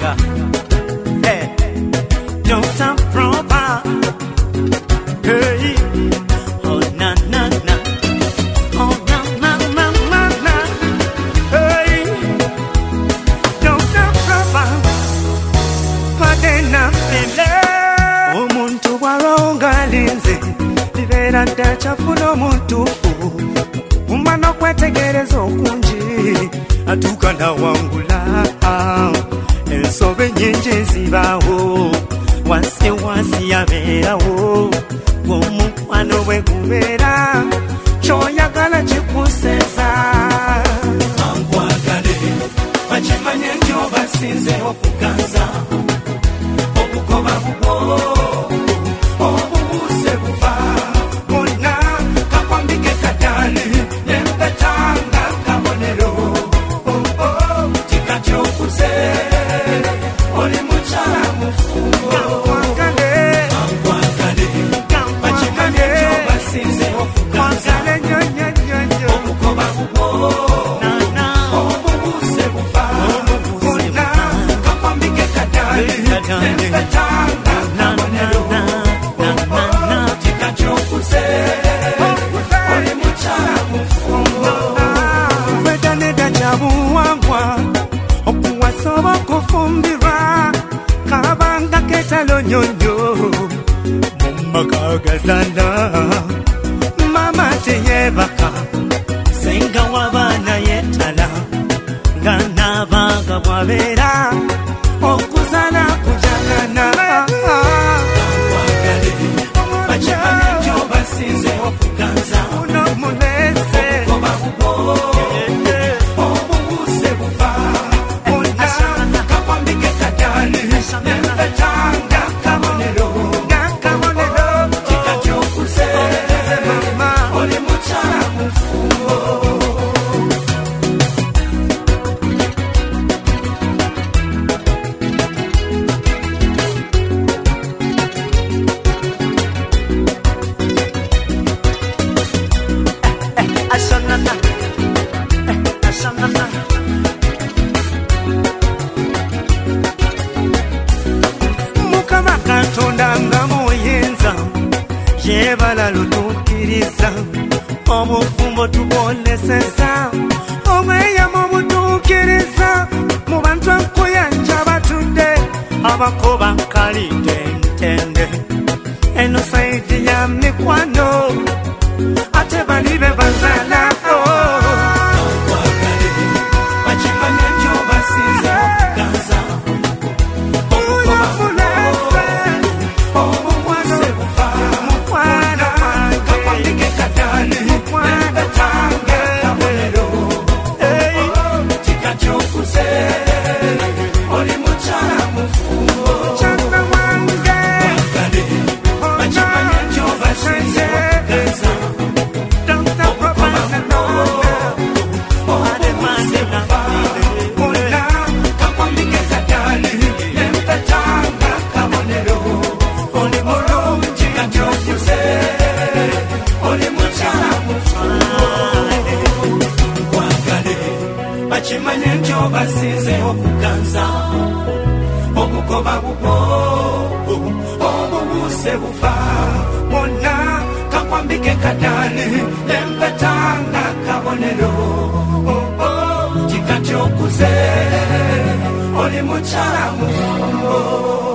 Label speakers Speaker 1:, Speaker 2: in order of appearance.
Speaker 1: Africa. Hey, Dr. Proper. Hey, oh na na na, oh na na na na na. Hey, Dr. Proper. Padena fele. Omuntu waronga linze, libera dachafuna omuntu. Umano kwetegereza okunji, atuka na wangula. Ensobe nyingi zibawo, wasi yabeerawo. Omukwano bwe gubeera, kyoyagala kikuseza. Ankwagale, bakimanye nti obasinze okuganza. Okugoba bubwo, obubuse buva. Bonna kakwambike kadali, nempetanga kabonero. Kika kyokuze, oli mukyala mufugo. Ankwagale, bakimanye nti obasinze okuganza. Okugoba bubwo, obubuse buva. Bonna kakwambike kadali, nempetanga kabonero. Kika kyokuze, oli mukyala mufugo. Wedaneda jabuwangwa, okuwasoba okufumbirwa. Kabanga ketalo nyonyo, mumaka gazana. Mama teyebaka, senga wabana yetala. Ngana baga wabera, okuzana kujagana. Ankwagale, bakimanye nti obasinze okuganza. Unomuneze, okugoba bubwo, obubuse buva. Bonna kakwambike kadali, nempetanga kabonero. Kika kyokuze, oli mukyala mufugo. Ashanana, ashanana. Mukama Katonda nga muyinza, yebala lutuukiriza. Obufumbo tubwoleseza, obweyamo butuukiriza. Mu bantu nkuyanja batudde, abakoba nkalidde ntende. Eno saidi ya mikwano, ate bali be bazalako. Ankwagale, bakimanye nti obasinze okuganza. Okugoba bubwo, obubuse buva. Bonna kakwambike kadali, nempetanga kabonero. Kika kyokuze, oli mukyala mufugo. Ankwagale, bakimanye nti obasinze okuganza. Bonna kakwambike kadali, nempetanga kabonero. Oli mulungi, kika kyokuze, oli mukyala mufugo. Ankwagale, bakimanye nti obasinze okuganza. Okugoba bubwo, obubuse buva. Bonna kakwambike kadali, nempetanga kabonero. Kika kyokuze, oli mukyala mufugo.